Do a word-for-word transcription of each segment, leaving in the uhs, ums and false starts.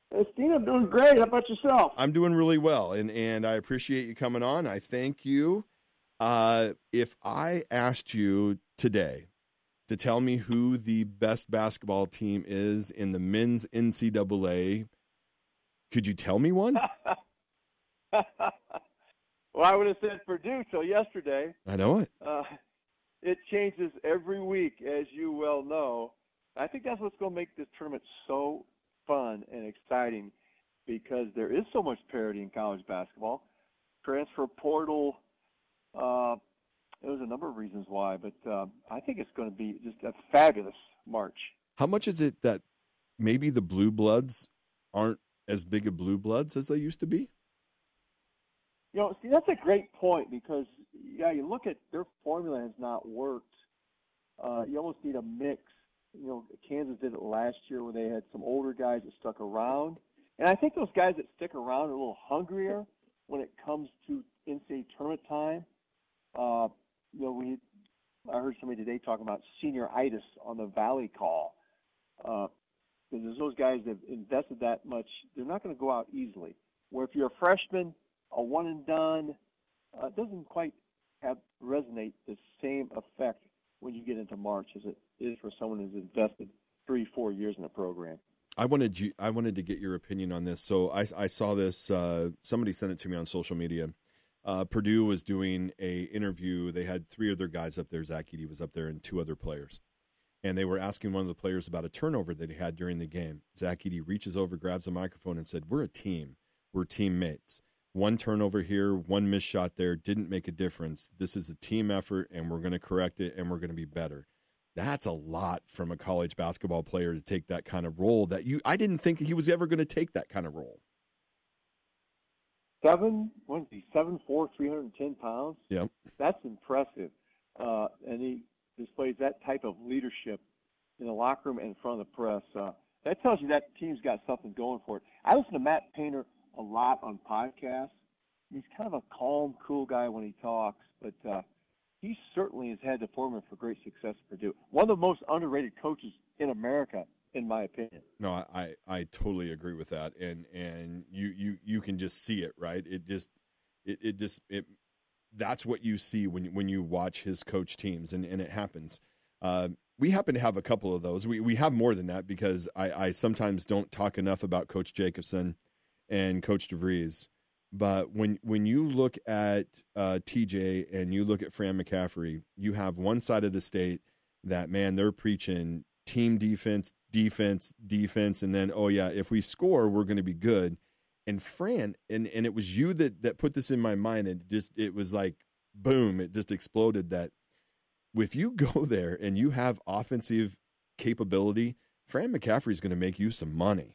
Hey, Steve, I'm doing great. How about yourself? I'm doing really well, and and I appreciate you coming on. I thank you. Uh, if I asked you today to tell me who the best basketball team is in the men's N C double A, could you tell me one? Well, I would have said Purdue till yesterday. I know it. Uh, it changes every week, as you well know. I think that's what's going to make this tournament so fun and exciting because there is so much parity in college basketball. Transfer portal, uh, there's a number of reasons why, but uh, I think it's going to be just a fabulous March. How much is it that maybe the blue bloods aren't as big of blue bloods as they used to be? You know, see, that's a great point because, yeah, you look at their formula has not worked. Uh, you almost need a mix. You know, Kansas did it last year where they had some older guys that stuck around. And I think those guys that stick around are a little hungrier when it comes to N C double A tournament time. Uh, you know, we I heard somebody today talking about senioritis on the Valley call. Uh, because there's those guys that have invested that much, they're not going to go out easily. Where if you're a freshman, a one and done, uh, doesn't quite have resonate the same effect when you get into March as it is for someone who's invested three, four years in a program. I wanted you. I wanted to get your opinion on this. So I, I saw this. Uh, somebody sent it to me on social media. Uh, Purdue was doing a interview. They had three other guys up there. Zach Edey was up there, and two other players. And they were asking one of the players about a turnover that he had during the game. Zach Edey reaches over, grabs a microphone, and said, "We're a team. We're teammates. One turnover here, one missed shot there didn't make a difference. This is a team effort, and we're going to correct it, and we're going to be better." That's a lot from a college basketball player to take that kind of role. That you, I didn't think he was ever going to take that kind of role. Seven, what is he, seven, four, three hundred ten pounds? Yep. That's impressive. Uh, and he displays that type of leadership in the locker room and in front of the press. Uh, that tells you that team's got something going for it. I listen to Matt Painter a lot on podcasts. He's kind of a calm, cool guy when he talks, but uh, he certainly has had the formula for great success at Purdue. One of the most underrated coaches in America, in my opinion. No, I, I totally agree with that, and and you, you, you can just see it, right? It just it, it just it that's what you see when when you watch his coach teams, and, and it happens. Uh, we happen to have a couple of those. We we have more than that because I, I sometimes don't talk enough about Coach Jacobson and Coach DeVries. But when when you look at uh, T J and you look at Fran McCaffery, you have one side of the state that, man, they're preaching team defense, defense, defense, and then, oh, yeah, if we score, we're going to be good. And Fran, and, and it was you that, that put this in my mind, and just it was like, boom, it just exploded that if you go there and you have offensive capability, Fran McCaffery is going to make you some money.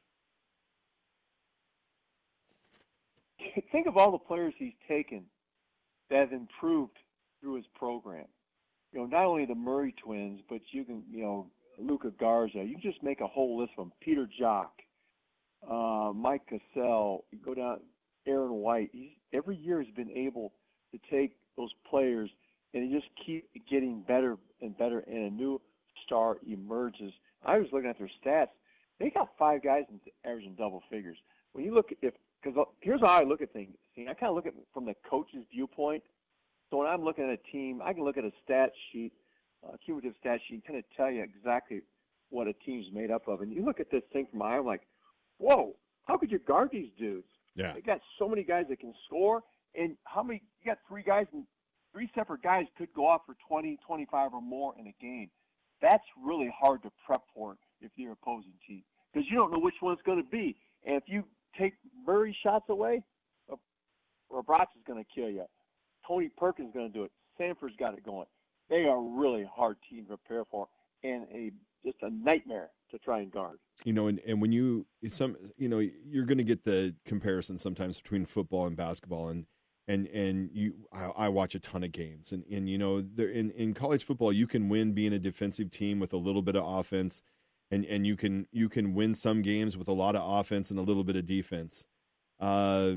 Think of all the players he's taken that have improved through his program. You know, not only the Murray twins, but you can, you know, Luca Garza. You can just make a whole list of them. Peter Jock, uh, Mike Cassell, you go down, Aaron White. He's, every year has been able to take those players and he just keep getting better and better, and a new star emerges. I was looking at their stats. They got five guys in averaging double figures. When you look at if Because here's how I look at things. See, I kind of look at it from the coach's viewpoint. So when I'm looking at a team, I can look at a stat sheet, a cumulative stat sheet, and kind of tell you exactly what a team's made up of. And you look at this thing from my eye, I'm like, whoa, how could you guard these dudes? Yeah. They got so many guys that can score, and how many – you got three guys, and three separate guys could go off for twenty, twenty-five or more in a game. That's really hard to prep for if you're opposing team because you don't know which one it's going to be. And if you take Murray shots away, Roberts is going to kill you. Tony Perkins is going to do it. Sanford's got it going. They are a really hard team to prepare for, and a just a nightmare to try and guard. You know, and, and when you some you know you're going to get the comparison sometimes between football and basketball, and and and you I, I watch a ton of games, and and you know there in in college football you can win being a defensive team with a little bit of offense. And and you can you can win some games with a lot of offense and a little bit of defense. Uh,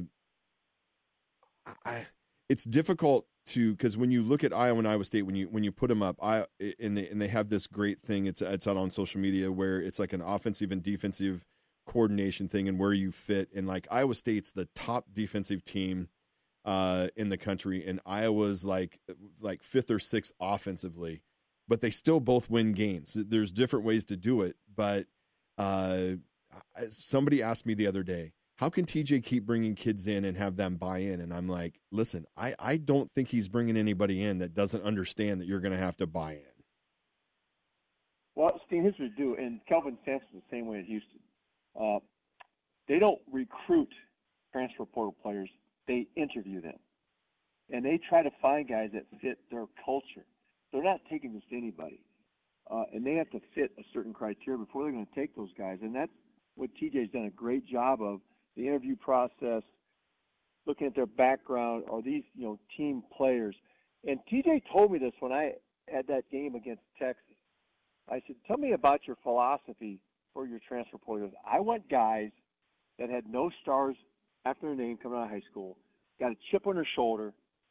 I it's difficult to because when you look at Iowa and Iowa State, when you when you put them up, I and they and they have this great thing. It's it's out on social media where it's like an offensive and defensive coordination thing and where you fit. And like Iowa State's the top defensive team uh, in the country, and Iowa's like like fifth or sixth offensively, but they still both win games. There's different ways to do it, but uh, somebody asked me the other day, how can T J keep bringing kids in and have them buy in? And I'm like, listen, I, I don't think he's bringing anybody in that doesn't understand that you're going to have to buy in. Well, Steve, here's what we do, and Kelvin Sampson's the same way at Houston. Uh, they don't recruit transfer portal players. They interview them. And they try to find guys that fit their culture. They're not taking this to anybody. Uh, and they have to fit a certain criteria before they're going to take those guys. And that's what T J's done a great job of, the interview process, looking at their background, are these, you know, team players. And T J told me this when I had that game against Texas. I said, tell me about your philosophy for your transfer portal. I want guys that had no stars after their name coming out of high school, got a chip on their shoulder,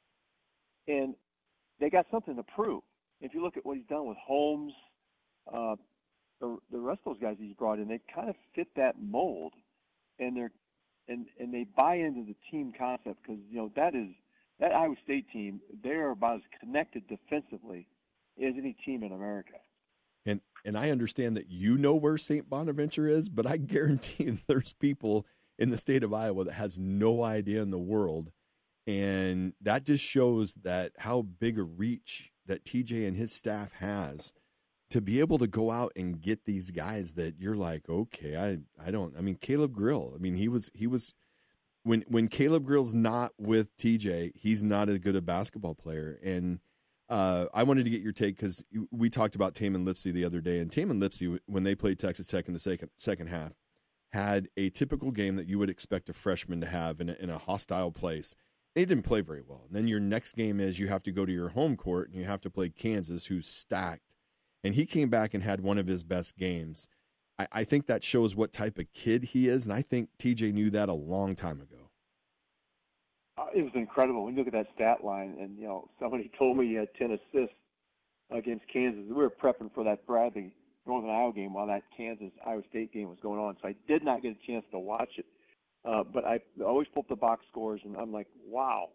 and they got something to prove. If you look at what he's done with Holmes, uh, the, the rest of those guys he's brought in, they kind of fit that mold, and they're and and they buy into the team concept because you know that is that Iowa State team. They're about as connected defensively as any team in America. And and I understand that you know where Saint Bonaventure is, but I guarantee there's people in the state of Iowa that has no idea in the world. And that just shows that how big a reach that T J and his staff has to be able to go out and get these guys that you're like, okay, I, I don't, I mean, Caleb Grill, I mean, he was, he was, when, when Caleb Grill's not with T J, he's not as good a basketball player. And uh, I wanted to get your take because we talked about Tamin Lipsey the other day, and Tamin Lipsey, when they played Texas Tech in the second, second half, had a typical game that you would expect a freshman to have in a, in a hostile place. They didn't play very well. And then your next game is you have to go to your home court and you have to play Kansas, who's stacked. And he came back and had one of his best games. I, I think that shows what type of kid he is, and I think T J knew that a long time ago. Uh, it was incredible. When you look at that stat line, and, you know, somebody told me he had ten assists against Kansas. We were prepping for that Bradley Northern Iowa game while that Kansas-Iowa State game was going on, so I did not get a chance to watch it. Uh, but I always pull up the box scores, and I'm like, wow.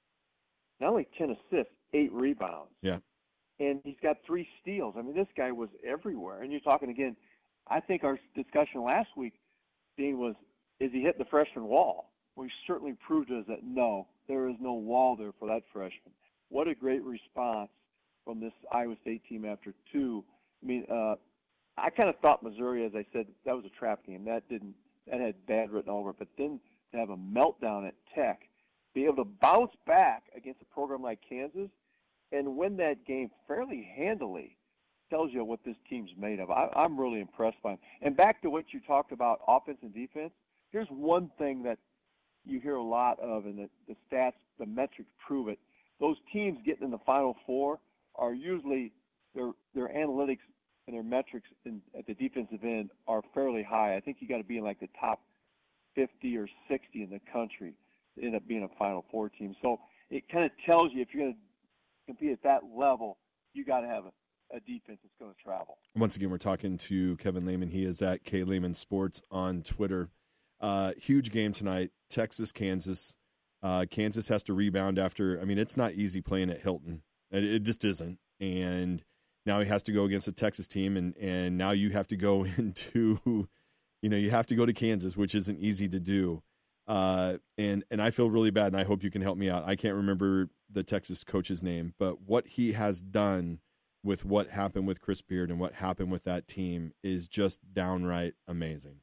Not only ten assists, eight rebounds. Yeah. And he's got three steals. I mean, this guy was everywhere. And you're talking, again, I think our discussion last week being was, is he hitting the freshman wall? Well, he certainly proved to us that, no, there is no wall there for that freshman. What a great response from this Iowa State team after two. I mean, uh, I kind of thought Missouri, as I said, that was a trap game. That didn't. That had bad written over it. But then to have a meltdown at Tech, be able to bounce back against a program like Kansas and win that game fairly handily tells you what this team's made of. I, I'm really impressed by him. And back to what you talked about, offense and defense, here's one thing that you hear a lot of, and the, the stats, the metrics prove it. Those teams getting in the Final Four are usually their their analytics and their metrics in, at the defensive end are fairly high. I think you got to be in like the top fifty or sixty in the country to end up being a Final Four team. So it kind of tells you if you're going to compete at that level, you got to have a, a defense that's going to travel. Once again, we're talking to Kevin Lehman. He is at K Lehman Sports on Twitter. Uh, huge game tonight, Texas, Kansas. Uh, Kansas has to rebound after. I mean, it's not easy playing at Hilton. It, it just isn't. And now he has to go against a Texas team, and, and now you have to go into, you know, you have to go to Kansas, which isn't easy to do. Uh, and and I feel really bad, and I hope you can help me out. I can't remember the Texas coach's name, but what he has done with what happened with Chris Beard and what happened with that team is just downright amazing.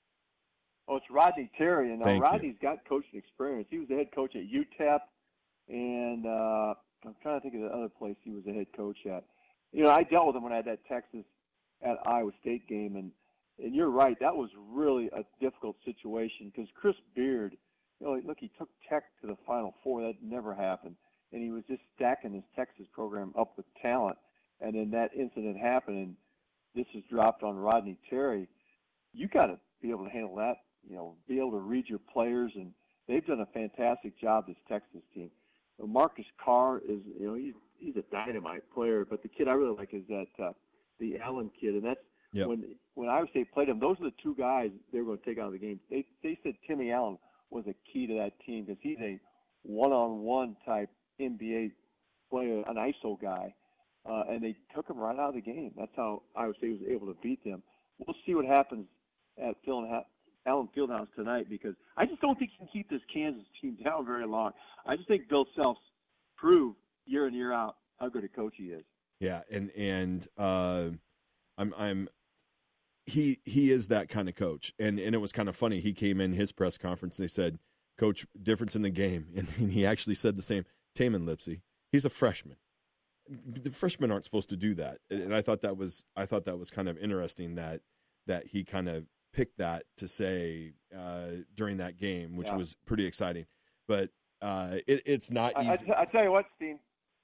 Oh, it's Rodney Terry, and uh, Thank Rodney's you. got coaching experience. He was the head coach at U T E P, and uh, I'm trying to think of the other place he was the head coach at. You know, I dealt with him when I had that Texas at Iowa State game, and, and you're right, that was really a difficult situation because Chris Beard, you know, look, he took Tech to the Final Four. That never happened, and he was just stacking his Texas program up with talent, and then that incident happened, and this is dropped on Rodney Terry. You got to be able to handle that, you know, be able to read your players, and they've done a fantastic job, this Texas team. Marcus Carr is, you know, he's he's a dynamite player, but the kid I really like is that uh, the Allen kid, and that's Yep. When when Iowa State played them, those are the two guys they were going to take out of the game. They they said Timmy Allen was a key to that team because he's a one-on-one type N B A player, an I S O guy, uh, and they took him right out of the game. That's how Iowa State was able to beat them. We'll see what happens at Phil Allen Fieldhouse tonight because I just don't think he can keep this Kansas team down very long. I just think Bill Self's proved year in year out how good a coach he is. Yeah, and and uh, I'm I'm he he is that kind of coach, and and it was kind of funny. He came in his press conference. And they said, "Coach, difference in the game," and, and he actually said the same. Tamin Lipsey, he's a freshman. The freshmen aren't supposed to do that, and I thought that was I thought that was kind of interesting that that he kind of picked that to say uh, during that game, which yeah. was pretty exciting. But uh, it, it's not easy. I, I, t- I tell you what, Steve,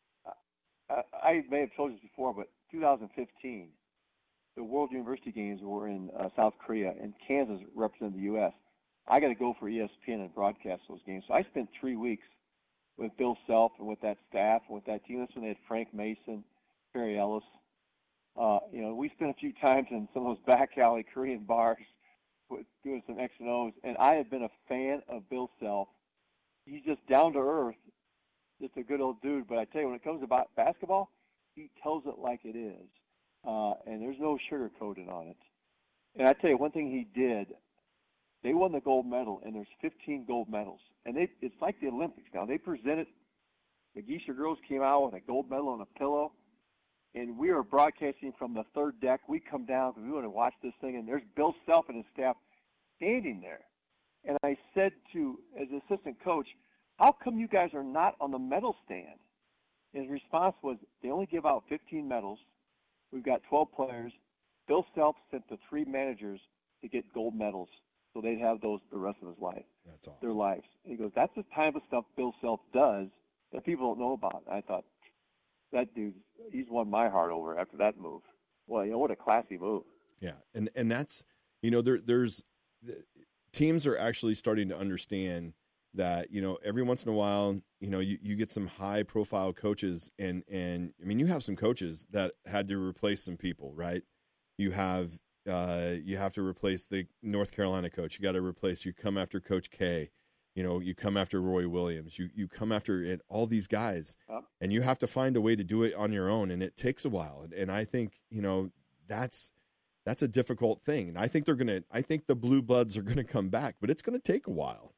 I, I may have told you this before, but two thousand fifteen, the World University Games were in uh, South Korea, and Kansas represented the U S I got to go for E S P N and broadcast those games. So I spent three weeks with Bill Self and with that staff and with that team. That's when they had Frank Mason, Perry Ellis. Uh, you know, we spent a few times in some of those back alley Korean bars with, doing some X and O's, and I have been a fan of Bill Self. He's just down to earth, just a good old dude. But I tell you, when it comes about basketball, he tells it like it is, uh, and there's no sugarcoating on it. And I tell you, one thing he did, they won the gold medal, and there's fifteen gold medals. And they, it's like the Olympics now. They presented, the Geisha girls came out with a gold medal on a pillow, and we are broadcasting from the third deck. We come down because we want to watch this thing, and there's Bill Self and his staff standing there. And I said to, as assistant coach, how come you guys are not on the medal stand? His response was, they only give out fifteen medals. We've got twelve players. Bill Self sent the three managers to get gold medals so they'd have those the rest of his life. That's awesome. Their lives. And he goes, that's the type of stuff Bill Self does that people don't know about. And I thought, that dude, he's won my heart over after that move. Well, you know, what a classy move. Yeah, and and that's, you know, there there's teams are actually starting to understand that, you know, every once in a while, you know, you, you get some high profile coaches and and I mean, you have some coaches that had to replace some people, right? You have uh, you have to replace the North Carolina coach. You got to replace. You come after Coach K. You know, you come after Roy Williams. You you come after it, all these guys, oh. and you have to find a way to do it on your own, and it takes a while. And, and I think, you know, that's that's a difficult thing. And I think they're gonna. I think the Blue Bloods are gonna come back, but it's gonna take a while.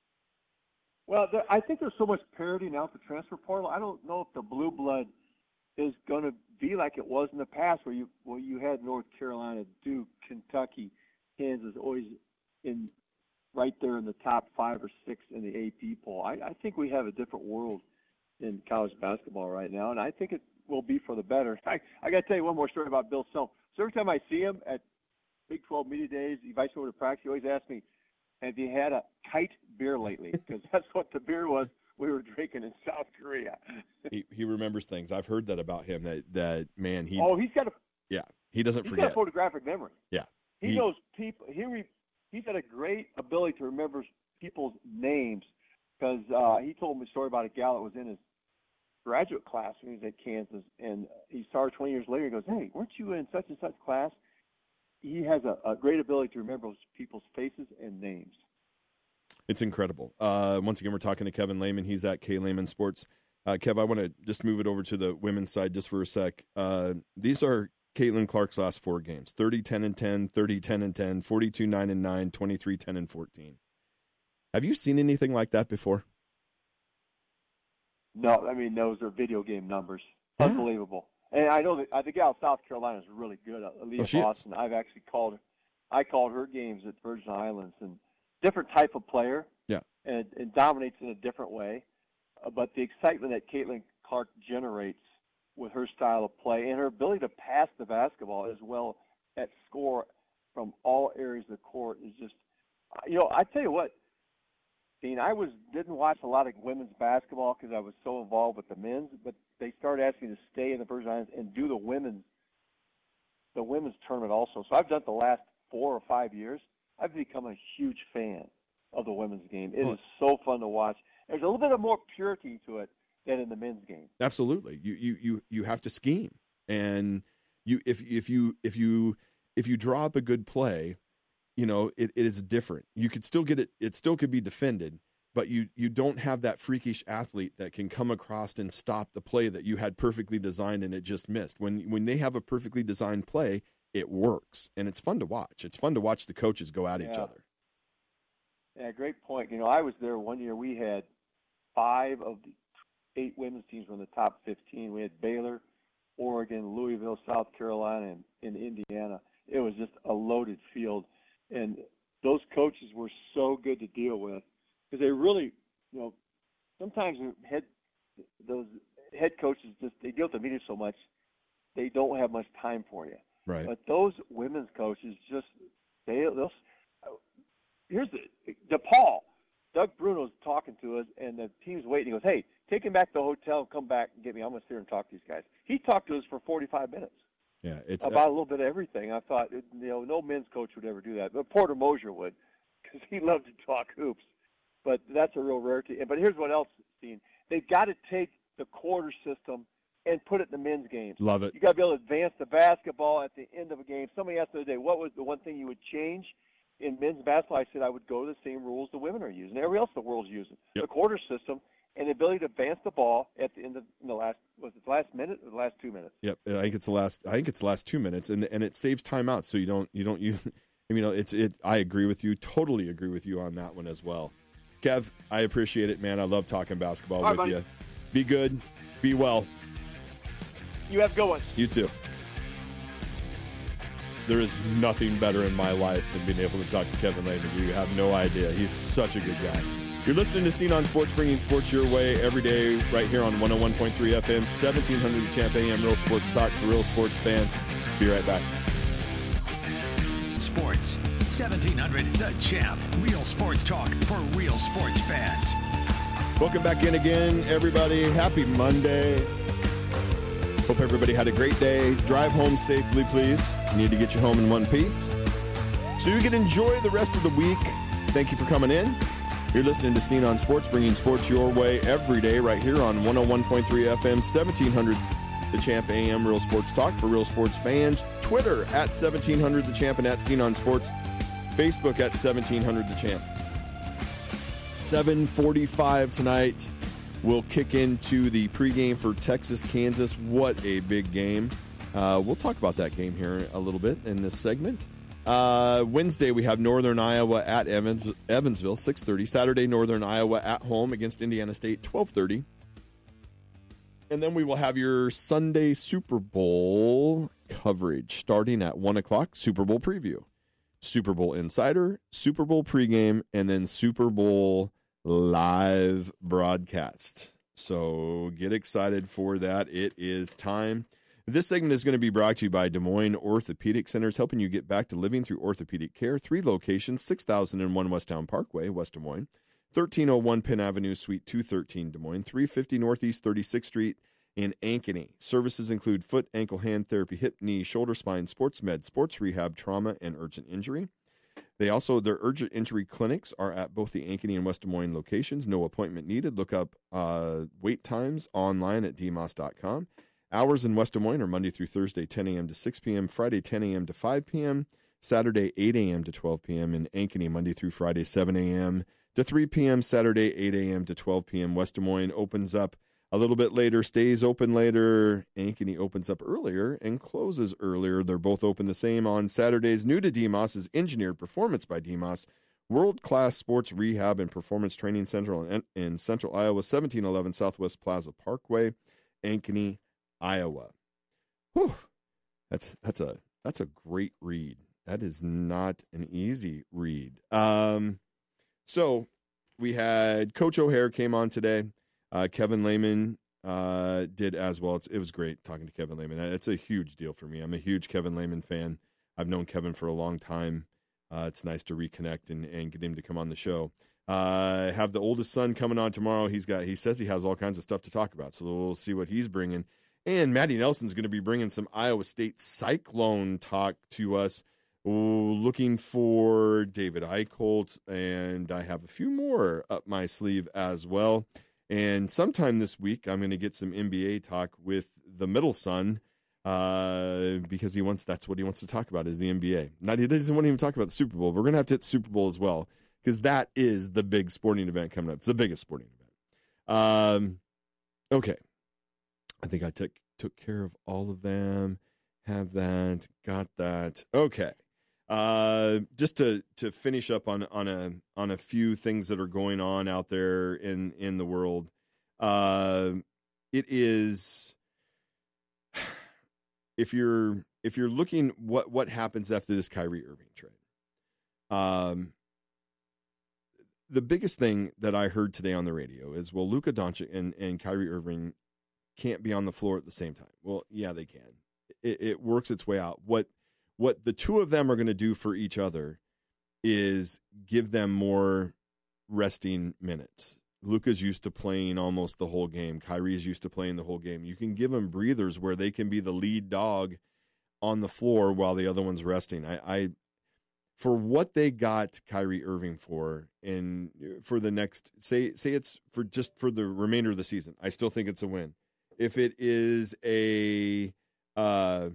Well, there, I think there's so much parity now at the transfer portal. I don't know if the Blue Blood is going to be like it was in the past, where you where you had North Carolina, Duke, Kentucky, Kansas, always in right there in the top five or six in the A P poll. I, I think we have a different world in college basketball right now, and I think it will be for the better. I, I got to tell you one more story about Bill Self. So every time I see him at Big twelve Media Days, he invites me over to practice, he always asks me, have you had a kite beer lately? Because that's what the beer was we were drinking in South Korea. he, he remembers things. I've heard that about him, that, that man, he – Oh, he's got a – Yeah, he doesn't he's forget. He's got a photographic memory. Yeah. He, he knows people – he re, he's got a great ability to remember people's names because uh, he told me a story about a gal that was in his graduate class when he was at Kansas, and he saw her twenty years later. He goes, hey, weren't you in such and such class? He has a, a great ability to remember people's faces and names. It's incredible. Uh, once again, we're talking to Kevin Lehman. He's at K Lehman Sports. Uh, Kev, I want to just move it over to the women's side just for a sec. Uh, these are Caitlin Clark's last four games: thirty, ten, and ten, thirty, ten, and ten, forty-two, nine, and nine, twenty-three, ten, and fourteen. Have you seen anything like that before? No, I mean, those are video game numbers. Yeah. Unbelievable. And I know that uh, the gal in South Carolina is really good. Aaliyah oh, Boston. I've actually called her. I called her games at Virgin Islands, and different type of player. Yeah. And, and dominates in a different way. Uh, but the excitement that Caitlin Clark generates with her style of play and her ability to pass the basketball as well as score from all areas of the court is just, you know, I tell you what, Dean, I was didn't watch a lot of women's basketball because I was so involved with the men's, but they started asking me to stay in the Virgin Islands and do the women's the women's tournament also. So I've done it the last four or five years. I've become a huge fan of the women's game. It oh. is so fun to watch. There's a little bit of more purity to it than in the men's game. Absolutely. You you you you have to scheme. And you if if you if you if you draw up a good play, you know, it, it is different. You could still get it. It still could be defended, but you, you don't have that freakish athlete that can come across and stop the play that you had perfectly designed and it just missed. When, when they have a perfectly designed play, it works, and it's fun to watch. It's fun to watch the coaches go at yeah. each other. Yeah, great point. You know, I was there one year. We had five of the eight women's teams were in the top fifteen. We had Baylor, Oregon, Louisville, South Carolina, and in Indiana. It was just a loaded field. And those coaches were so good to deal with because they really, you know, sometimes head those head coaches just they deal with the media so much they don't have much time for you. Right. But those women's coaches just they they'll. Here's the DePaul. Doug Bruno's talking to us, and the team's waiting. He goes, "Hey, take him back to the hotel. Come back and get me. I'm going to sit here and talk to these guys." He talked to us for forty-five minutes. Yeah, it's about uh, a little bit of everything. I thought, you know, no men's coach would ever do that, but Porter Mosier would, because he loved to talk hoops. But that's a real rarity. But here's what else, Dean. They've got to take the quarter system and put it in the men's games. Love it. You got to be able to advance the basketball at the end of a game. Somebody asked the other day, what was the one thing you would change in men's basketball? I said I would go to the same rules the women are using, everybody else in the world's using. Yep. The quarter system and the ability to advance the ball at the end of in the last was it the last minute or the last two minutes? Yep, I think it's the last. I think it's the last two minutes, and and it saves timeouts, so you don't you don't you, you know it's it. I agree with you, totally agree with you on that one as well. Kev, I appreciate it, man. I love talking basketball All with right, you. Be good, be well. You have a good one. You too. There is nothing better in my life than being able to talk to Kevin Lehman. You have no idea. He's such a good guy. You're listening to Steen on Sports, bringing sports your way every day right here on one oh one point three F M, seventeen hundred The Champ A M, Real Sports Talk for real sports fans. Be right back. Sports, seventeen hundred The Champ, Real Sports Talk for real sports fans. Welcome back in again, everybody. Happy Monday. Hope everybody had a great day. Drive home safely, please. You need to get you home in one piece so you can enjoy the rest of the week. Thank you for coming in. You're listening to Steen on Sports, bringing sports your way every day right here on one oh one point three F M, seventeen hundred The Champ A M, Real Sports Talk for real sports fans. Twitter at seventeen hundred The Champ and at Steen on Sports. Facebook at seventeen hundred The Champ. seven forty-five tonight. We'll kick into the pregame for Texas, Kansas. What a big game. Uh, we'll talk about that game here a little bit in this segment. Uh, Wednesday, we have Northern Iowa at Evans, Evansville, six thirty. Saturday, Northern Iowa at home against Indiana State, twelve thirty. And then we will have your Sunday Super Bowl coverage starting at one o'clock, Super Bowl preview. Super Bowl Insider, Super Bowl pregame, and then Super Bowl live broadcast. So get excited for that. It is time. This segment is going to be brought to you by Des Moines Orthopedic Centers, helping you get back to living through orthopedic care. Three locations, six thousand one Westtown Parkway, West Des Moines, thirteen oh one Penn Avenue, Suite two thirteen, Des Moines, three fifty Northeast thirty-sixth Street in Ankeny. Services include foot, ankle, hand therapy, hip, knee, shoulder, spine, sports med, sports rehab, trauma, and urgent injury. They also, their urgent injury clinics are at both the Ankeny and West Des Moines locations. No appointment needed. Look up uh, wait times online at d m o s dot com. Hours in West Des Moines are Monday through Thursday, ten a.m. to six p.m., Friday, ten a.m. to five p.m., Saturday, eight a.m. to twelve p.m., and Ankeny, Monday through Friday, seven a.m. to three p.m., Saturday, eight a.m. to twelve p.m. West Des Moines opens up a little bit later, stays open later. Ankeny opens up earlier and closes earlier. They're both open the same on Saturdays. New to D M O S is Engineered Performance by D M O S, world-class sports rehab and performance training center in, in Central Iowa, seventeen eleven Southwest Plaza Parkway, Ankeny, Iowa. Whew. That's that's a that's a great read. That is not an easy read. Um, so we had Coach O'Hare came on today. Uh, Kevin Lehman uh, did as well. It's, it was great talking to Kevin Lehman. It's a huge deal for me. I'm a huge Kevin Lehman fan. I've known Kevin for a long time. Uh, it's nice to reconnect and, and get him to come on the show. Uh, have the oldest son coming on tomorrow. He's got. He says he has all kinds of stuff to talk about, so we'll see what he's bringing. And Maddie Nelson's going to be bringing some Iowa State Cyclone talk to us. Ooh, looking for David Eichholt, and I have a few more up my sleeve as well. And sometime this week, I'm going to get some N B A talk with the middle son, uh, because he wants that's what he wants to talk about is the N B A. Not he doesn't want to even talk about the Super Bowl. We're going to have to hit the Super Bowl as well because that is the big sporting event coming up. It's the biggest sporting event. Um, okay, I think I took took care of all of them. Have that, got that. Okay. Uh, just to, to finish up on, on a on a few things that are going on out there in, in the world. Uh, it is if you're if you're looking what, what happens after this Kyrie Irving trade. Um, the biggest thing that I heard today on the radio is well, Luka Doncic and, and Kyrie Irving can't be on the floor at the same time. Well, yeah, they can. It, it works its way out. What what the two of them are going to do for each other is give them more resting minutes. Luka's used to playing almost the whole game. Kyrie's used to playing the whole game. You can give them breathers where they can be the lead dog on the floor while the other one's resting. I, I for what they got Kyrie Irving for, and for the next say say it's for just for the remainder of the season, I still think it's a win. If it is a Uh,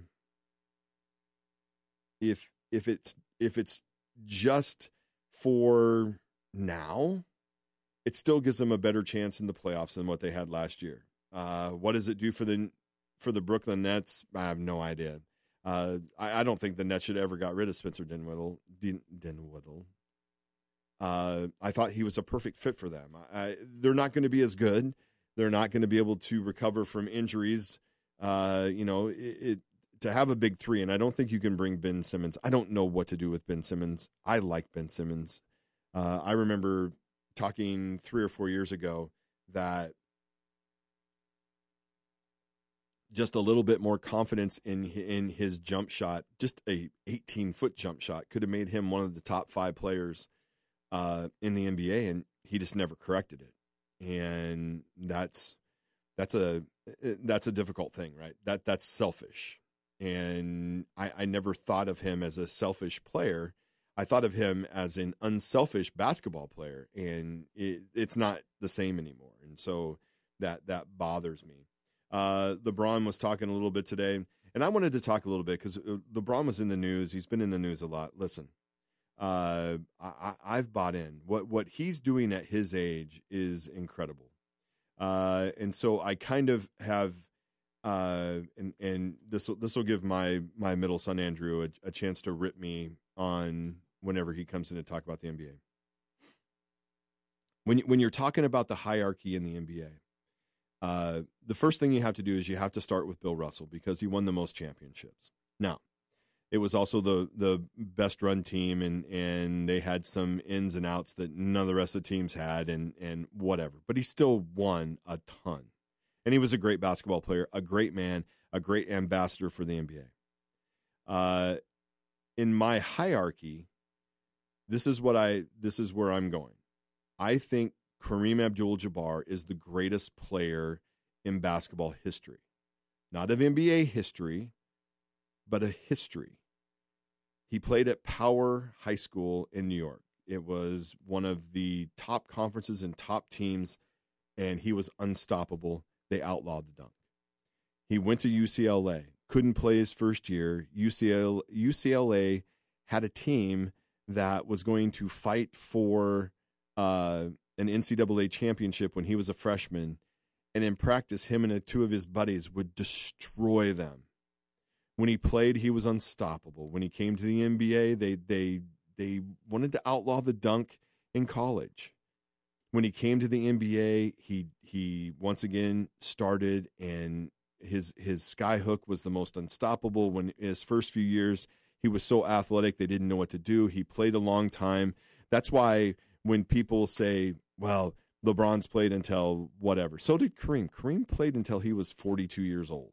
if if it's if it's just for now, it still gives them a better chance in the playoffs than what they had last year. Uh, what does it do for the for the Brooklyn Nets? I have no idea. Uh, I, I don't think the Nets should have ever got rid of Spencer Dinwiddie. Din, Dinwiddie. Uh, I thought he was a perfect fit for them. I, they're not going to be as good. They're not going to be able to recover from injuries. Uh, you know, it, it to have a big three, and I don't think you can bring Ben Simmons. I don't know what to do with Ben Simmons. I like Ben Simmons. Uh, I remember talking three or four years ago that just a little bit more confidence in in his jump shot, just a eighteen-foot jump shot, could have made him one of the top five players uh, in the N B A, and he just never corrected it. And that's that's a that's a difficult thing, right? That that's selfish. And I, I never thought of him as a selfish player. I thought of him as an unselfish basketball player, and it, it's not the same anymore. And so that that bothers me. Uh, LeBron was talking a little bit today, and I wanted to talk a little bit because LeBron was in the news. He's been in the news a lot. Listen, uh, I, I've bought in. What what he's doing at his age is incredible. Uh, and so I kind of have, uh, and and this will this will give my my middle son Andrew a, a chance to rip me on whenever he comes in to talk about the N B A. When when you're talking about the hierarchy in the N B A, uh, the first thing you have to do is you have to start with Bill Russell because he won the most championships. Now, it was also the the best run team, and and they had some ins and outs that none of the rest of the teams had, and and whatever. But he still won a ton, and he was a great basketball player, a great man, a great ambassador for the N B A. Uh, in my hierarchy, this is what I this is where I'm going. I think Kareem Abdul-Jabbar is the greatest player in basketball history, not of N B A history, but a history. He played at Power High School in New York. It was one of the top conferences and top teams, and he was unstoppable. They outlawed the dunk. He went to U C L A, couldn't play his first year. U C L A, U C L A had a team that was going to fight for uh, an N C double A championship when he was a freshman, and in practice, him and two of his buddies would destroy them. When he played, he was unstoppable. When he came to the N B A, they they they wanted to outlaw the dunk in college. When he came to the N B A, he he once again started, and his his sky hook was the most unstoppable. When in his first few years, he was so athletic, they didn't know what to do. He played a long time. That's why when people say, well, LeBron's played until whatever. So did Kareem. Kareem played until he was forty-two years old.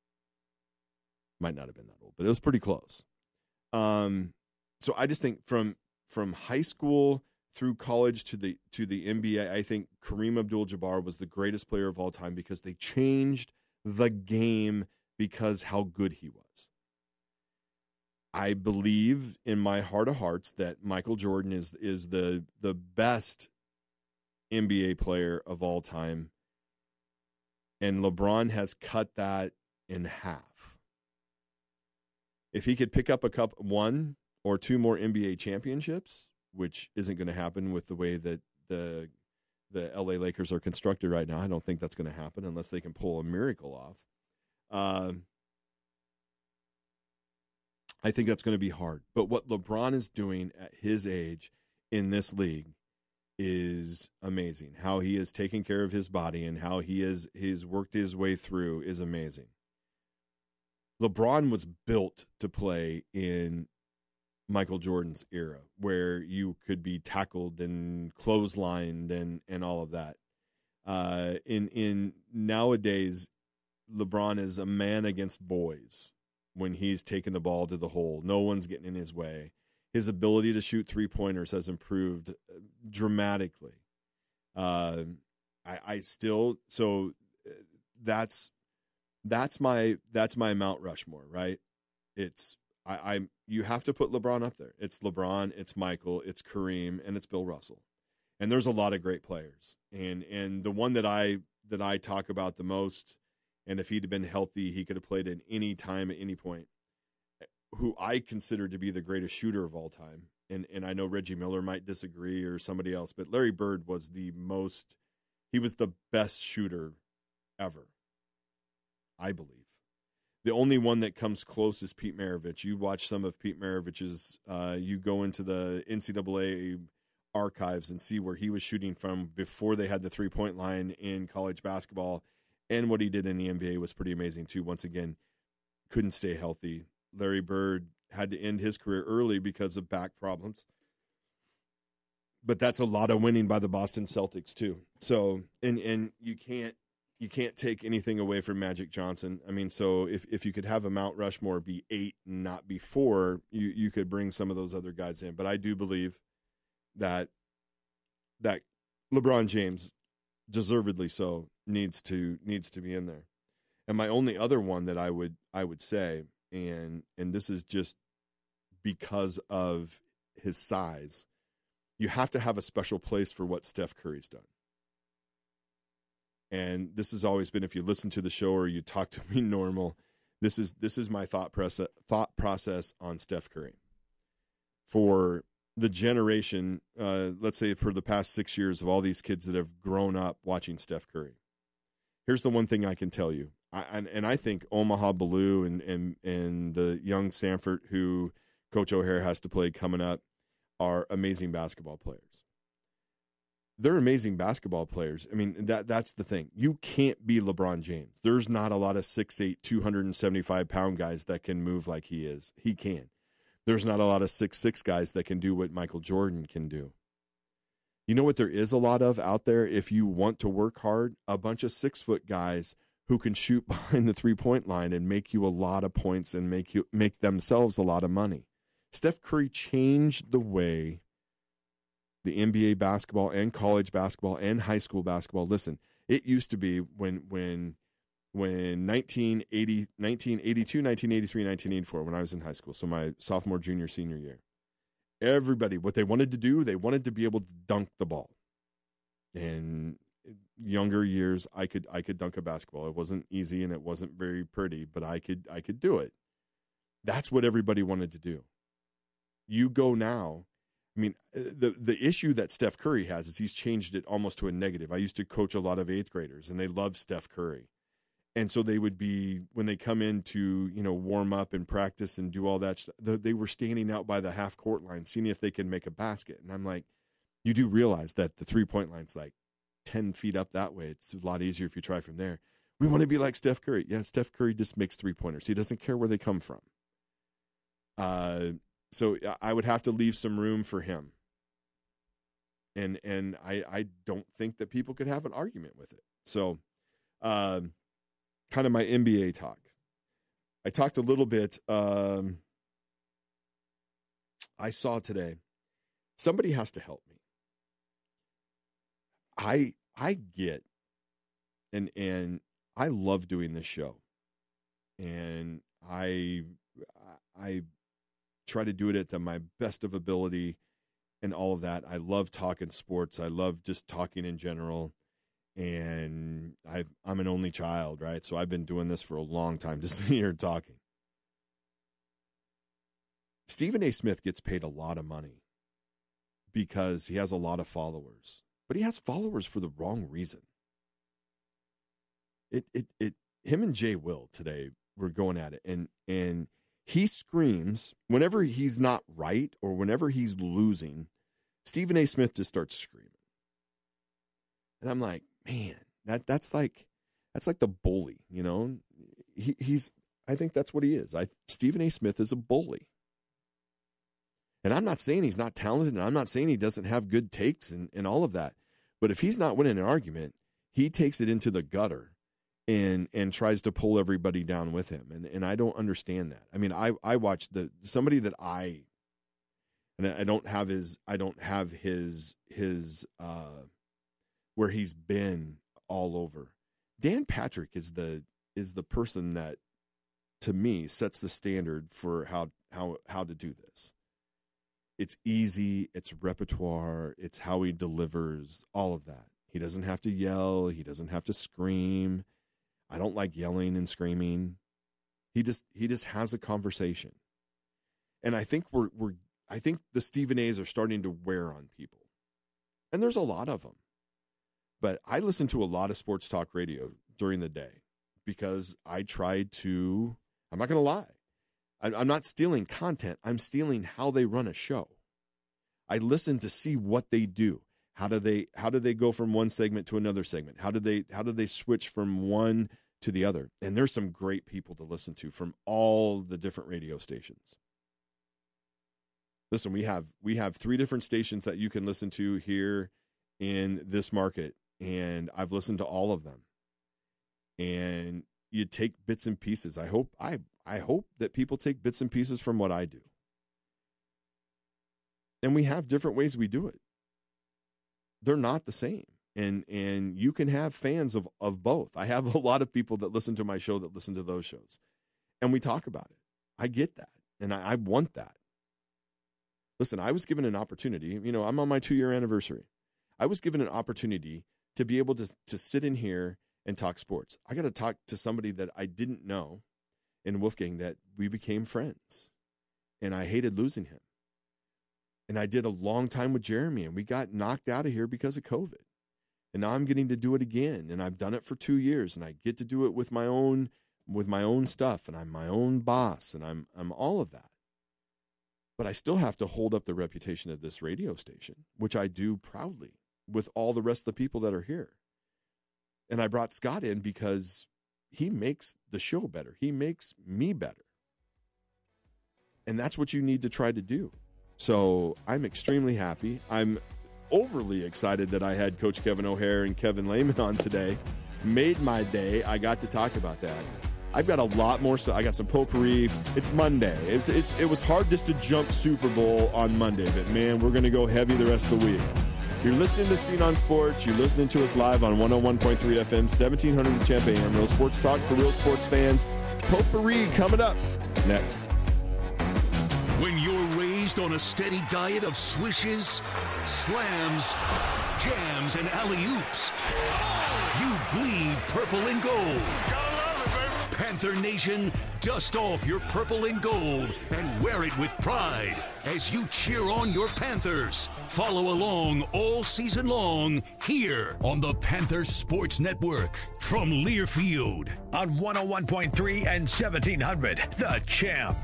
Might not have been that old, but it was pretty close. Um, so I just think from from high school through college to the to the N B A, I think Kareem Abdul-Jabbar was the greatest player of all time because they changed the game because how good he was. I believe in my heart of hearts that Michael Jordan is is the the best N B A player of all time, and LeBron has cut that in half. If he could pick up a cup, one or two more N B A championships, which isn't going to happen with the way that the the L A Lakers are constructed right now. I don't think that's going to happen unless they can pull a miracle off. Um, I think that's going to be hard. But what LeBron is doing at his age in this league is amazing. How he is taking care of his body and how he is he's worked his way through is amazing. LeBron was built to play in Michael Jordan's era, where you could be tackled and clotheslined and, and all of that. Uh, in in nowadays, LeBron is a man against boys when he's taking the ball to the hole. No one's getting in his way. His ability to shoot three-pointers has improved dramatically. Uh, I, I still so that's that's my that's my Mount Rushmore, right? It's I, I'm you have to put LeBron up there. It's LeBron, it's Michael, it's Kareem, and it's Bill Russell. And there's a lot of great players. And and the one that I that I talk about the most, and if he'd been healthy, he could have played at any time at any point, who I consider to be the greatest shooter of all time. And and I know Reggie Miller might disagree or somebody else, but Larry Bird was the most he was the best shooter ever, I believe. The only one that comes close is Pete Maravich. You watch some of Pete Maravich's, uh, you go into the N C double A archives and see where he was shooting from before they had the three-point line in college basketball, and what he did in the N B A was pretty amazing too. Once again, couldn't stay healthy. Larry Bird had to end his career early because of back problems. But that's a lot of winning by the Boston Celtics too. So, and and you can't You can't take anything away from Magic Johnson. I mean, so if, if you could have a Mount Rushmore be eight and not be four, you, you could bring some of those other guys in. But I do believe that that LeBron James, deservedly so, needs to needs to be in there. And my only other one that I would I would say, and and this is just because of his size, you have to have a special place for what Steph Curry's done. And this has always been, if you listen to the show or you talk to me normal, this is this is my thought process, thought process on Steph Curry. For the generation, uh, let's say for the past six years of all these kids that have grown up watching Steph Curry, here's the one thing I can tell you. I, and, and I think Omaha Blue and, and, and the young Sanford, who Coach O'Hare has to play coming up, are amazing basketball players. They're amazing basketball players. I mean, that that's the thing. You can't be LeBron James. There's not a lot of six eight, two hundred seventy-five pound guys that can move like he is. He can. There's not a lot of six six guys that can do what Michael Jordan can do. You know what there is a lot of out there if you want to work hard? A bunch of six-foot guys who can shoot behind the three-point line and make you a lot of points and make you make themselves a lot of money. Steph Curry changed the way the N B A basketball and college basketball and high school basketball. Listen, it used to be when when when nineteen eighty, nineteen eighty-two, nineteen eighty-three, nineteen eighty-four, when I was in high school, so my sophomore, junior, senior year, everybody, what they wanted to do, they wanted to be able to dunk the ball. And younger years, I could I could dunk a basketball. It wasn't easy and it wasn't very pretty, but I could I could do it. That's what everybody wanted to do. You go now. I mean, the the issue that Steph Curry has is he's changed it almost to a negative. I used to coach a lot of eighth graders, and they love Steph Curry. And so they would be, when they come in to, you know, warm up and practice and do all that stuff, they were standing out by the half court line, seeing if they could make a basket. And I'm like, you do realize that the three-point line's like ten feet up that way. It's a lot easier if you try from there. We want to be like Steph Curry. Yeah, Steph Curry just makes three-pointers. He doesn't care where they come from. Uh So I would have to leave some room for him. And and I, I don't think that people could have an argument with it. So um, kind of my N B A talk. I talked a little bit. Um, I saw today, somebody has to help me. I I get, and and I love doing this show. And I I try to do it at the, my best of ability and all of that. I love talking sports. I love just talking in general. And I've, I'm an only child, right? So I've been doing this for a long time, just sitting here talking. Stephen A. Smith gets paid a lot of money because he has a lot of followers, but he has followers for the wrong reason. It, it, it, him and Jay Will today were going at it, and, and he screams whenever he's not right or whenever he's losing. Stephen A. Smith just starts screaming. And I'm like, man, that that's like, that's like the bully, you know, he, he's, I think that's what he is. I, Stephen A. Smith is a bully. And I'm not saying he's not talented, and I'm not saying he doesn't have good takes and, and all of that. But if he's not winning an argument, he takes it into the gutter and and tries to pull everybody down with him. And and I don't understand that. I mean, I I watch the somebody that I and I don't have his I don't have his his uh where he's been all over. Dan Patrick is the is the person that, to me, sets the standard for how how how to do this. It's easy, it's repertoire, it's how he delivers, all of that. He doesn't have to yell, he doesn't have to scream. I don't like yelling and screaming. He just he just has a conversation. And I think we're we're I think the Stephen A's are starting to wear on people. And there's a lot of them. But I listen to a lot of sports talk radio during the day because I tried to, I'm not going to lie. I'm not stealing content. I'm stealing how they run a show. I listen to see what they do. How do they how do they go from one segment to another segment? How do they how do they switch from one to the other? And there's some great people to listen to from all the different radio stations. Listen, we have we have three different stations that you can listen to here in this market, and I've listened to all of them. And you take bits and pieces. I hope I I hope that people take bits and pieces from what I do. And we have different ways we do it. They're not the same. And and you can have fans of, of both. I have a lot of people that listen to my show that listen to those shows. And we talk about it. I get that. And I, I want that. Listen, I was given an opportunity. You know, I'm on my two-year anniversary. I was given an opportunity to be able to, to sit in here and talk sports. I got to talk to somebody that I didn't know in Wolfgang, that we became friends. And I hated losing him. And I did a long time with Jeremy, and we got knocked out of here because of COVID. And now I'm getting to do it again, and I've done it for two years, and I get to do it with my own with my own stuff, and I'm my own boss, and I'm I'm all of that. But I still have to hold up the reputation of this radio station, which I do proudly with all the rest of the people that are here. And I brought Scott in because he makes the show better. He makes me better. And that's what you need to try to do. So I'm extremely happy. I'm overly excited that I had Coach Kevin O'Hare and Kevin Lehman on today. Made my day. I got to talk about that. I've got a lot more. So I got some potpourri. It's Monday. It's, it's, it was hard just to jump Super Bowl on Monday, but man, we're going to go heavy the rest of the week. You're listening to Steen on Sports. You're listening to us live on one oh one point three F M, seventeen hundred The Champ A M. Real Sports Talk for real sports fans. Potpourri coming up next. When you're raised on a steady diet of swishes, slams, jams, and alley-oops, you bleed purple and gold. Panther Nation, dust off your purple and gold and wear it with pride as you cheer on your Panthers. Follow along all season long here on the Panthers Sports Network from Learfield on one oh one point three and seventeen hundred The Champ.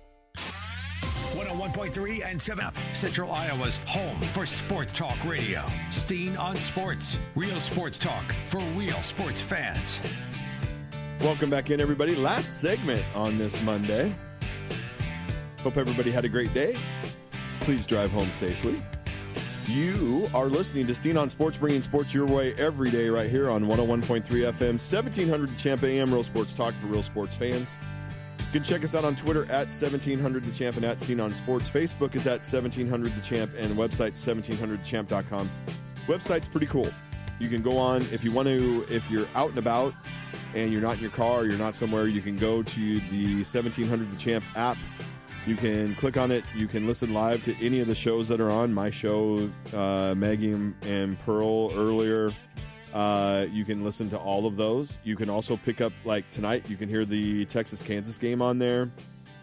one oh one point three and seven Central Iowa's home for sports talk radio. Steen on Sports. Real sports talk for real sports fans. Welcome back in, everybody. Last segment on this Monday. Hope everybody had a great day. Please drive home safely. You are listening to Steen on Sports, bringing sports your way every day right here on one oh one point three F M, seventeen hundred The Champ A M, real sports talk for real sports fans. You can check us out on Twitter at seventeen hundred The Champ and at Steen on Sports. Facebook is at seventeen hundred The Champ and website seventeen hundred the champ dot com. Website's pretty cool. You can go on if you want to, if you're out and about and you're not in your car, or you're not somewhere, you can go to the seventeen hundred The Champ app. You can click on it. You can listen live to any of the shows that are on. My show, uh, Maggie and Pearl earlier. Uh, you can listen to all of those. You can also pick up, like tonight, you can hear the Texas-Kansas game on there.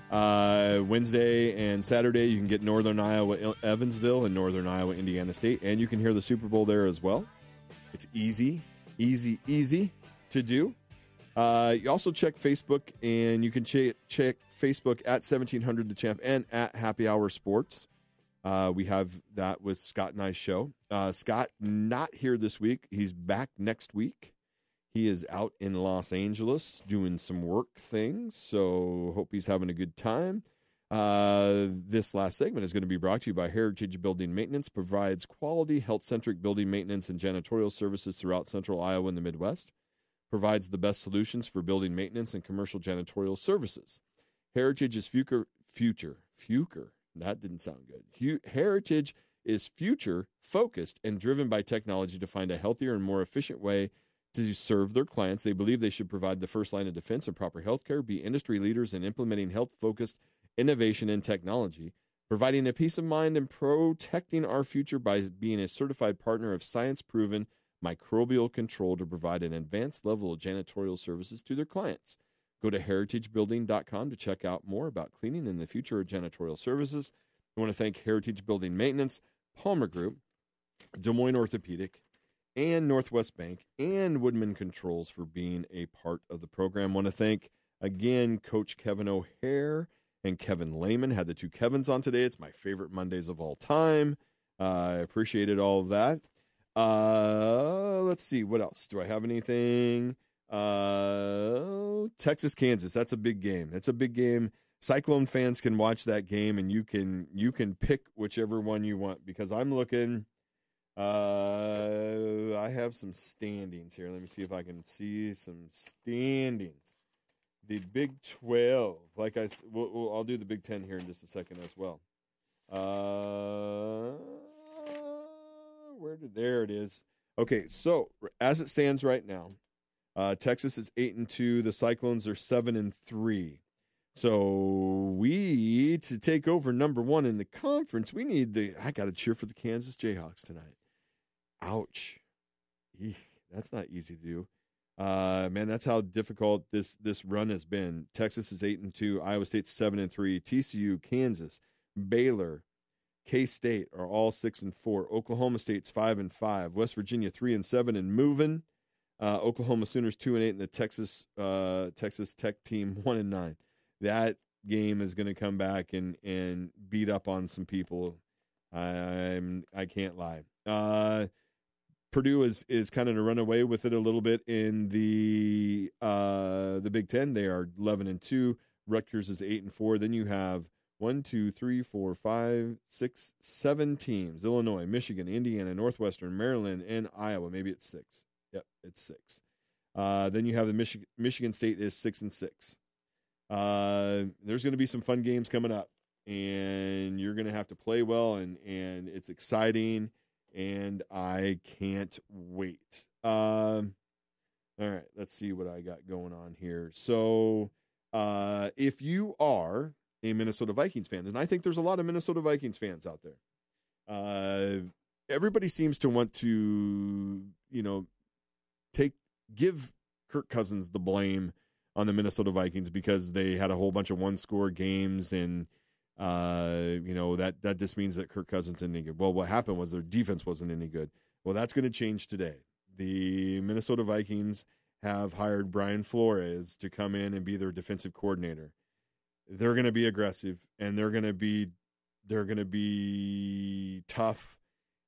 Uh, Wednesday and Saturday, you can get Northern Iowa, Evansville, and Northern Iowa, Indiana State, and you can hear the Super Bowl there as well. It's easy, easy, easy to do. Uh, you also check Facebook, and you can ch- check Facebook at seventeen hundred The Champ and at Happy Hour Sports. Uh, we have that with Scott and I's show. Uh, Scott not here this week. He's back next week. He is out in Los Angeles doing some work things, so hope he's having a good time. Uh, this last segment is going to be brought to you by Heritage Building Maintenance. Provides quality, health-centric building maintenance and janitorial services throughout central Iowa and the Midwest. Provides the best solutions for building maintenance and commercial janitorial services. Heritage is future, future, future. That didn't sound good. Hu- Heritage is future-focused and driven by technology to find a healthier and more efficient way to serve their clients. They believe they should provide the first line of defense and proper health care, be industry leaders in implementing health-focused innovation and technology, providing a peace of mind and protecting our future by being a certified partner of science-proven microbial control to provide an advanced level of janitorial services to their clients. Go to heritage building dot com to check out more about cleaning and the future of janitorial services. I want to thank Heritage Building Maintenance, Palmer Group, Des Moines Orthopedic, and Northwest Bank, and Woodman Controls for being a part of the program. I want to thank, again, Coach Kevin O'Hare and Kevin Lehman. Had the two Kevins on today. It's my favorite Mondays of all time. Uh, I appreciated all of that. Uh, let's see. What else? Do I have anything? Uh, Texas, Kansas. That's a big game. That's a big game. Cyclone fans can watch that game, and you can you can pick whichever one you want, because I'm looking. Uh, I have some standings here. Let me see if I can see some standings. The Big twelve. Like I, we'll, we'll, I'll do the Big Ten here in just a second as well. Uh, where did there it is? Okay, so as it stands right now, uh, Texas is eight and two. The Cyclones are seven and three. So we to take over number one in the conference. We need the. I got to cheer for the Kansas Jayhawks tonight. Ouch, Eek, that's not easy to do. Uh, man, that's how difficult this this run has been. Texas is eight and two. Iowa State's seven and three. T C U, Kansas, Baylor, K-State are all six and four. Oklahoma State's five and five. West Virginia three and seven and moving. Uh, Oklahoma Sooners two and eight, and the Texas uh, Texas Tech team one and nine. That game is going to come back and and beat up on some people. I'm I can't lie. Uh, Purdue is is kind of to run away with it a little bit in the uh, the Big Ten. They are eleven and two. Rutgers is eight and four. Then you have one, two, three, four, five, six, seven teams: Illinois, Michigan, Indiana, Northwestern, Maryland, and Iowa. Maybe it's six. Yep, it's six. Uh, then you have the Michi- Michigan State is six and six. Uh, there's going to be some fun games coming up, and you're going to have to play well, and and it's exciting. And I can't wait. Um, all right, let's see what I got going on here. So uh, if you are a Minnesota Vikings fan, and I think there's a lot of Minnesota Vikings fans out there, uh, everybody seems to want to, you know, take give Kirk Cousins the blame on the Minnesota Vikings because they had a whole bunch of one-score games and Uh, you know, that, that just means that Kirk Cousins isn't any good. Well, what happened was their defense wasn't any good. Well, that's going to change today. The Minnesota Vikings have hired Brian Flores to come in and be their defensive coordinator. They're going to be aggressive, and they're going to be they're going to be tough,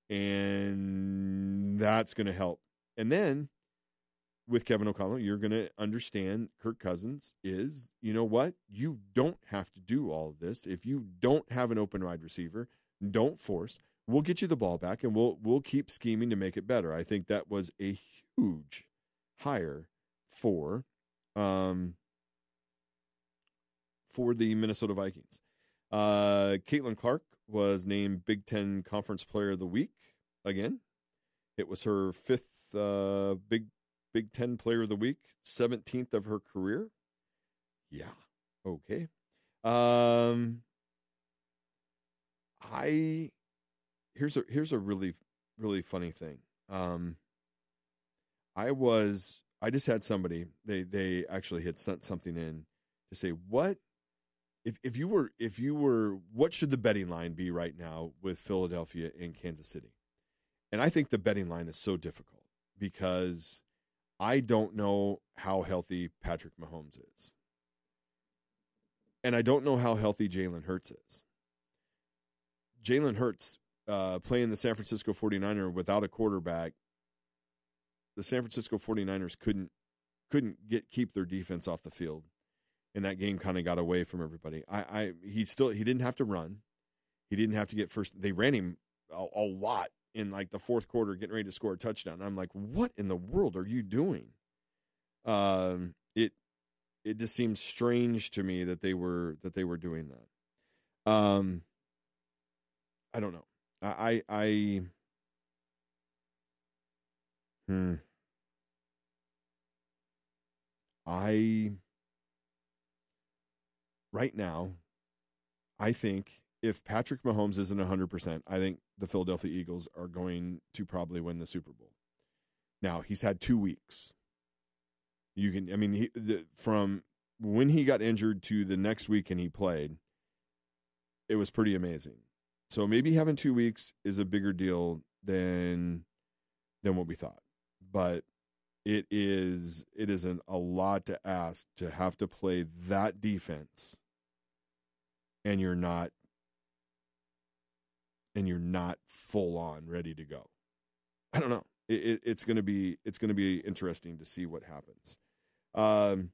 and that's going to help. And then with Kevin O'Connell, you're going to understand Kirk Cousins is, you know what? You don't have to do all of this. If you don't have an open wide receiver, don't force. We'll get you the ball back, and we'll we'll keep scheming to make it better. I think that was a huge hire for um, for the Minnesota Vikings. Uh, Caitlin Clark was named Big Ten Conference Player of the Week again. It was her fifth uh, Big Big Ten Player of the Week, seventeenth of her career. Yeah, okay. Um, I here's a here's a really really funny thing. Um, I was I just had somebody they they actually had sent something in to say what if if you were if you were what should the betting line be right now with Philadelphia and Kansas City? And I think the betting line is so difficult because I don't know how healthy Patrick Mahomes is. And I don't know how healthy Jalen Hurts is. Jalen Hurts uh, playing the San Francisco forty-niners without a quarterback, the San Francisco forty-niners couldn't couldn't get keep their defense off the field. And that game kind of got away from everybody. I, I he still he didn't have to run. He didn't have to get first. They ran him a, a lot in like the fourth quarter, getting ready to score a touchdown. I'm like, what in the world are you doing? Um, it it just seems strange to me that they were that they were doing that. Um, I don't know. I I, I hmm. I right now, I think if Patrick Mahomes isn't one hundred percent, I think the Philadelphia Eagles are going to probably win the Super Bowl. Now, he's had two weeks. You can, I mean, he, the, from when he got injured to the next week and he played, it was pretty amazing. So maybe having two weeks is a bigger deal than than what we thought. But it is it isn't a lot to ask to have to play that defense and you're not and you're not full on ready to go. I don't know. It, it, it's gonna be it's gonna be interesting to see what happens. Um,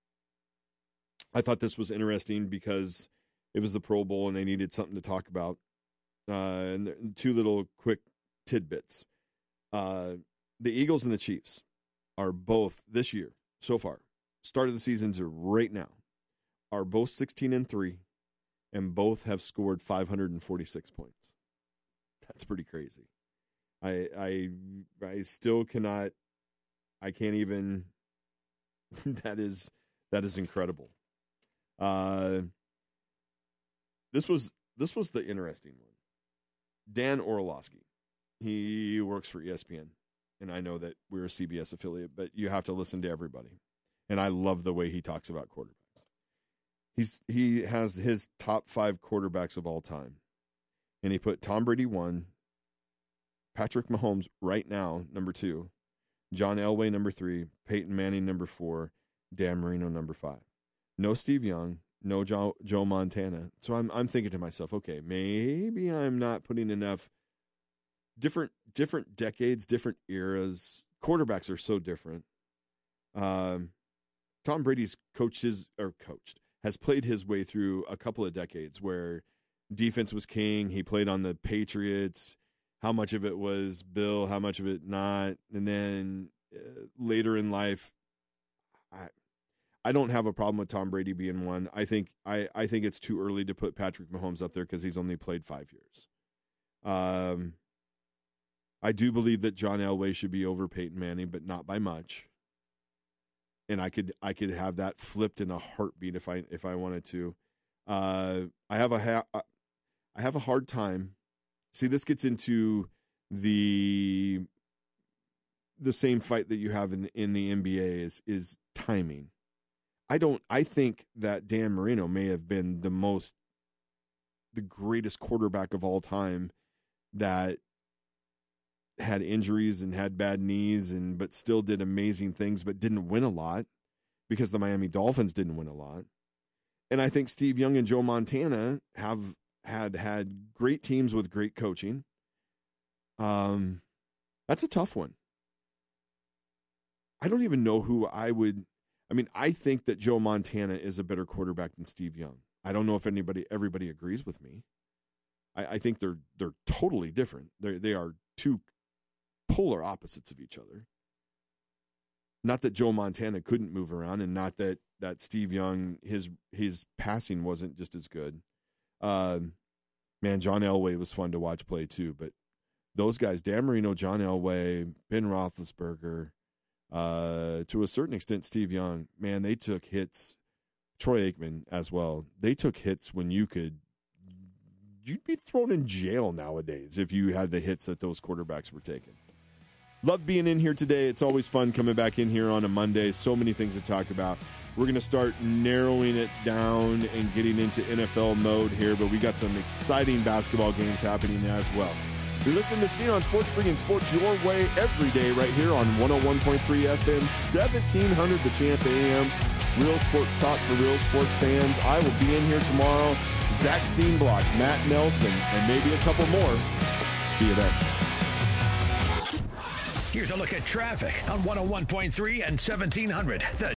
I thought this was interesting because it was the Pro Bowl and they needed something to talk about. Uh, and two little quick tidbits. Uh, the Eagles and the Chiefs are both this year so far, start of the seasons are right now, are both sixteen and three, and both have scored five hundred forty-six points. That's pretty crazy. I I I still cannot. I can't even. that is that is incredible. Uh, this was this was the interesting one. Dan Orlovsky, he works for E S P N, and I know that we're a C B S affiliate, but you have to listen to everybody. And I love the way he talks about quarterbacks. He's he has his top five quarterbacks of all time, and he put Tom Brady one, Patrick Mahomes right now number two, John Elway number three, Peyton Manning number four, Dan Marino number five. No Steve Young. No Joe, Joe Montana. So I'm I'm thinking to myself, okay, maybe I'm not putting enough different different decades, different eras. Quarterbacks are so different. Um, Tom Brady's coached his or coached has played his way through a couple of decades where defense was king. He played on the Patriots. How much of it was Bill? How much of it not? And then uh, later in life, I. I don't have a problem with Tom Brady being one. I think I, I think it's too early to put Patrick Mahomes up there because he's only played five years. Um, I do believe that John Elway should be over Peyton Manning, but not by much. And I could I could have that flipped in a heartbeat if I if I wanted to. Uh, I have a ha- I have a hard time. See, this gets into the the same fight that you have in in the N B A is is timing. I don't. I think that Dan Marino may have been the most, the greatest quarterback of all time, that had injuries and had bad knees and but still did amazing things, but didn't win a lot because the Miami Dolphins didn't win a lot. And I think Steve Young and Joe Montana have had had great teams with great coaching. Um, that's a tough one. I don't even know who I would. I mean, I think that Joe Montana is a better quarterback than Steve Young. I don't know if anybody, everybody agrees with me. I, I think they're they're totally different. They they are two polar opposites of each other. Not that Joe Montana couldn't move around, and not that, that Steve Young, his his passing wasn't just as good. Uh, man, John Elway was fun to watch play too. But those guys, Dan Marino, John Elway, Ben Roethlisberger. Uh, to a certain extent, Steve Young, man, they took hits. Troy Aikman as well. They took hits when you could, you'd be thrown in jail nowadays if you had the hits that those quarterbacks were taking. love being in here today. It's always fun coming back in here on a Monday. So many things to talk about. We're going to start narrowing it down and getting into N F L mode here, but we got some exciting basketball games happening as well. You're listening to Steve on Sports, bringing sports your way every day right here on one oh one point three F M, seventeen hundred The Champ A M. Real sports talk for real sports fans. I will be in here tomorrow. Zach Steenblock, Matt Nelson, and maybe a couple more. See you then. Here's a look at traffic on one oh one point three and seventeen hundred The